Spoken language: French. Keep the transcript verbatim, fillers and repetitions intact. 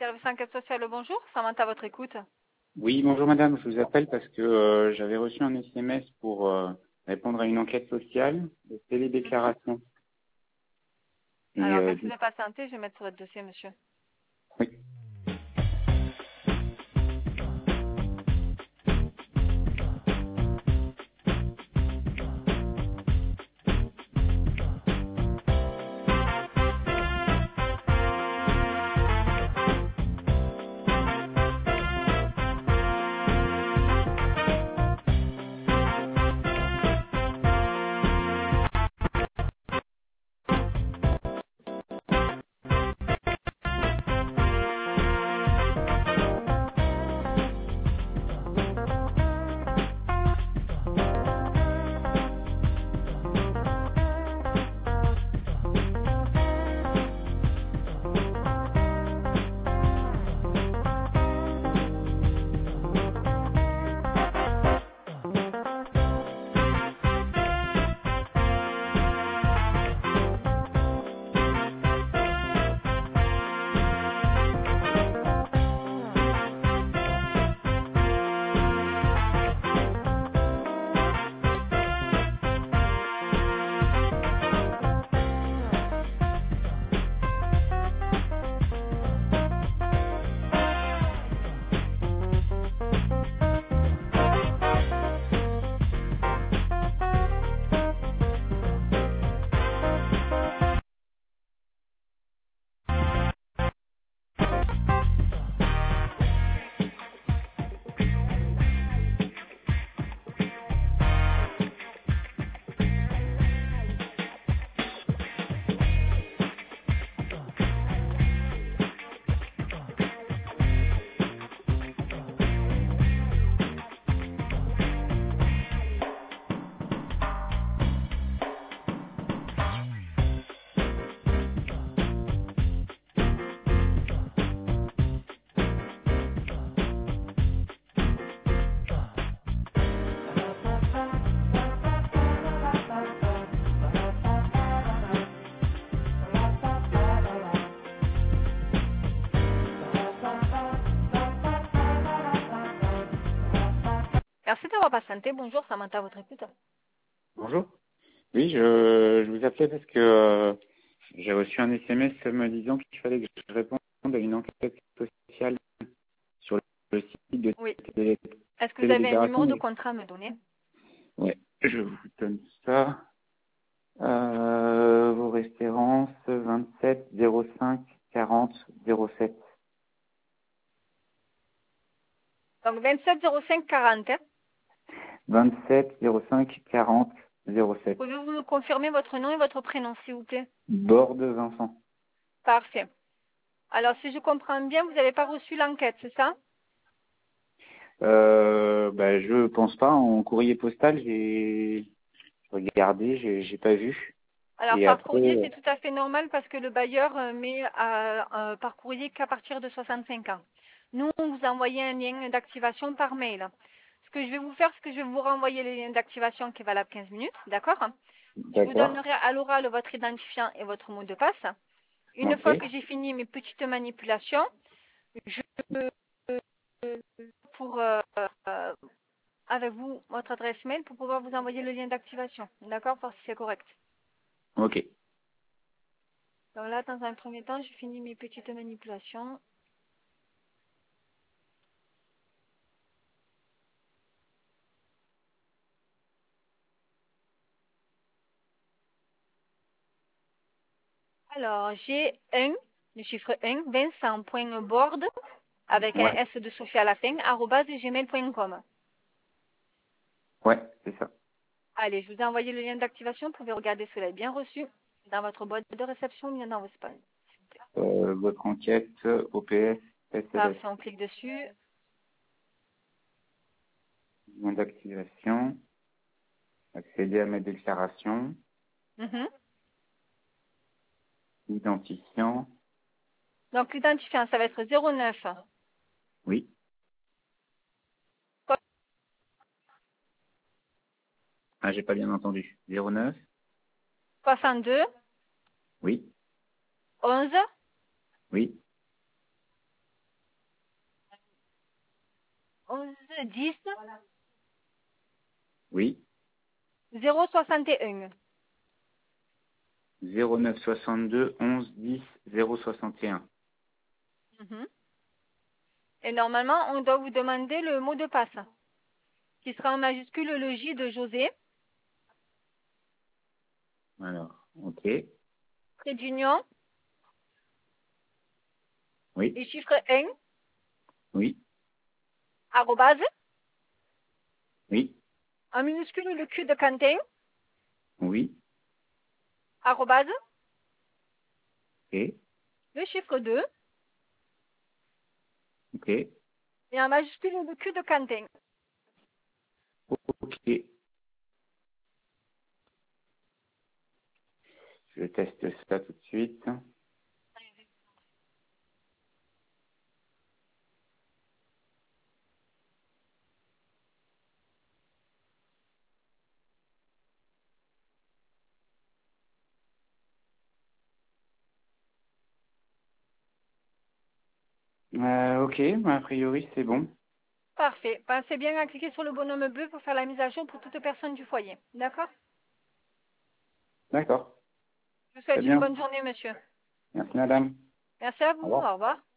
Service enquête sociale, bonjour. Samantha, à votre écoute. Oui, bonjour madame, je vous appelle parce que euh, j'avais reçu un S M S pour euh, répondre à une enquête sociale de télédéclaration. Et, Alors, euh, merci du- de patienter. Je vais mettre sur votre dossier, monsieur. oui. Merci d'avoir patienté. Bonjour, Samantha, à votre écoute. Bonjour. Oui, je, je vous appelais parce que euh, j'ai reçu un S M S me disant qu'il fallait que je réponde à une enquête sociale sur le site de Oui. télé- Est-ce que vous avez un télédéclaration. numéro de contrat à me donner? Ouais, je vous donne ça. Euh, vos références vingt-sept zéro cinq quarante zéro sept. Donc, vingt-sept zéro cinq quarante. hein. vingt-sept zéro cinq quarante zéro sept. Pouvez-vous me confirmer votre nom et votre prénom, s'il vous plaît? Borde Vincent. Parfait. Alors, si je comprends bien, vous n'avez pas reçu l'enquête, c'est ça? Euh, bah, je pense pas. En courrier postal, j'ai regardé, j'ai j'ai pas vu. Alors, Et par courrier, après, c'est tout à fait normal parce que le bailleur euh, met euh, euh, par courrier qu'à partir de soixante-cinq ans. Nous, on vous envoie un lien d'activation par mail. Ce que je vais vous faire, c'est que je vais vous renvoyer le lien d'activation qui est valable quinze minutes, d'accord? Je vous d'accord. donnerai à l'oral votre identifiant et votre mot de passe. Une Ok. fois que j'ai fini mes petites manipulations, je pour euh, euh, avec vous votre adresse mail pour pouvoir vous envoyer le lien d'activation, d'accord? Parce que c'est correct. Ok. Donc là, dans un premier temps, je finis mes petites manipulations. Alors, j'ai un, le chiffre un, vincent.board, avec un Ouais. S de Sophie à la fin, arobase gmail point com. Ouais, c'est ça. Allez, je vous ai envoyé le lien d'activation. Vous pouvez regarder si vous l'avez bien reçu dans votre boîte de réception ou bien dans vos spams. Euh, votre enquête O P S S L S. Parfait, on clique dessus. Lien d'activation. Accéder à mes déclarations. Mhm. Identifiant. Donc, l'identifiant, ça va être zéro neuf Oui. Ah, j'ai pas bien entendu. zéro neuf. soixante-deux Oui. onze Oui. onze dix Oui. zéro soixante et un. zéro neuf soixante-deux onze dix zéro soixante et un. Mhm. Et normalement, on doit vous demander le mot de passe, qui sera en majuscule le J de José, Alors, ok. trait d'union, Oui. et chiffre un, Oui. arrobase, Oui. en minuscule le Q de Quentin, Oui. arrobase, Ok. le chiffre deux, Ok. et en majuscule le Q de Quentin. Ok. Je teste ça tout de suite. Euh, ok, bah, a priori c'est bon. Parfait. Pensez bien à cliquer sur le bonhomme bleu pour faire la mise à jour pour toute personne du foyer. D'accord? D'accord. Je vous Très souhaite une bien. bonne journée, monsieur. Merci madame. Merci à Au vous. revoir. Au revoir.